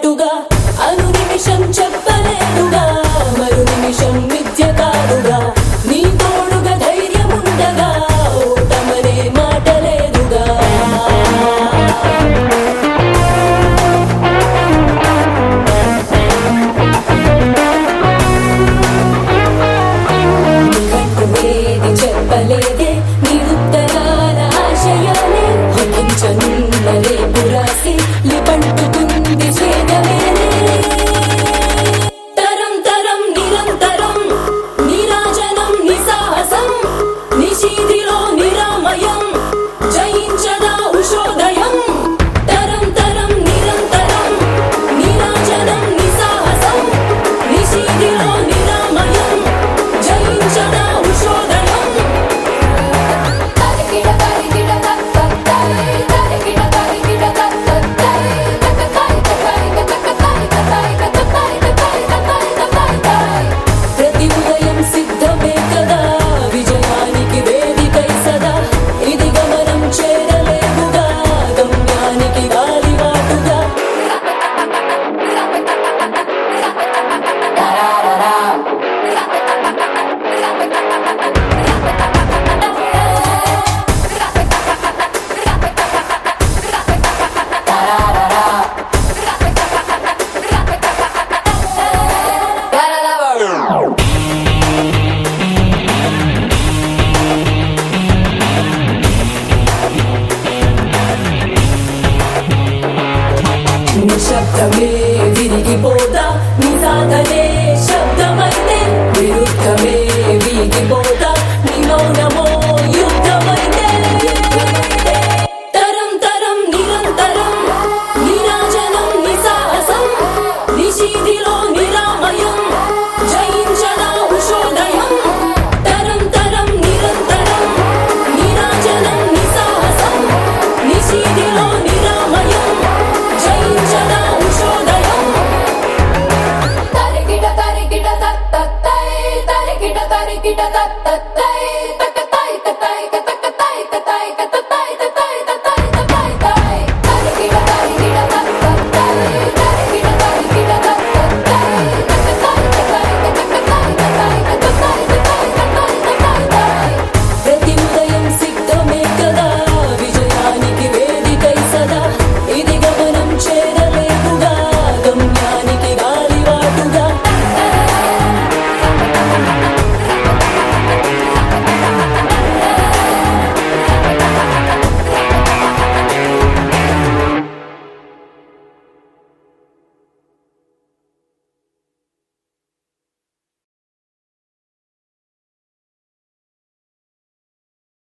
మాటుగా అను నిమిషం చెప్పలేదుగా మరు నిమిషం విద్య కాదుగా నీ తోడుగా ధైర్యముండగా ఓటమనే మాట లేదుగా నీకంటూ ఏది చెప్పలేదే నీ ఉత్తరాల ఆశయాలే లిఖించనున్న రేపు రాసి లిపంటుకుంది స్వేదవేలే తరం తరం నిరంతరం నిరాజనం నిసాహసం నిశీధిలో నిరామయం జయించదా ఉషోదయం తరం తరం నిరంతరం నిరాజనం నిసాహసం నిశీధిలో నిరామయం జయించదా ఉషోదయం ప్రతి ఉదయం సిద్ధమే కదా విజయానికి వేదికై సదా ఇది గమనం చేరలేవుగా గమ్యానికి గాలివాటుగా నిశ్శబ్దమే విరిగిపోదా నీ సాధనే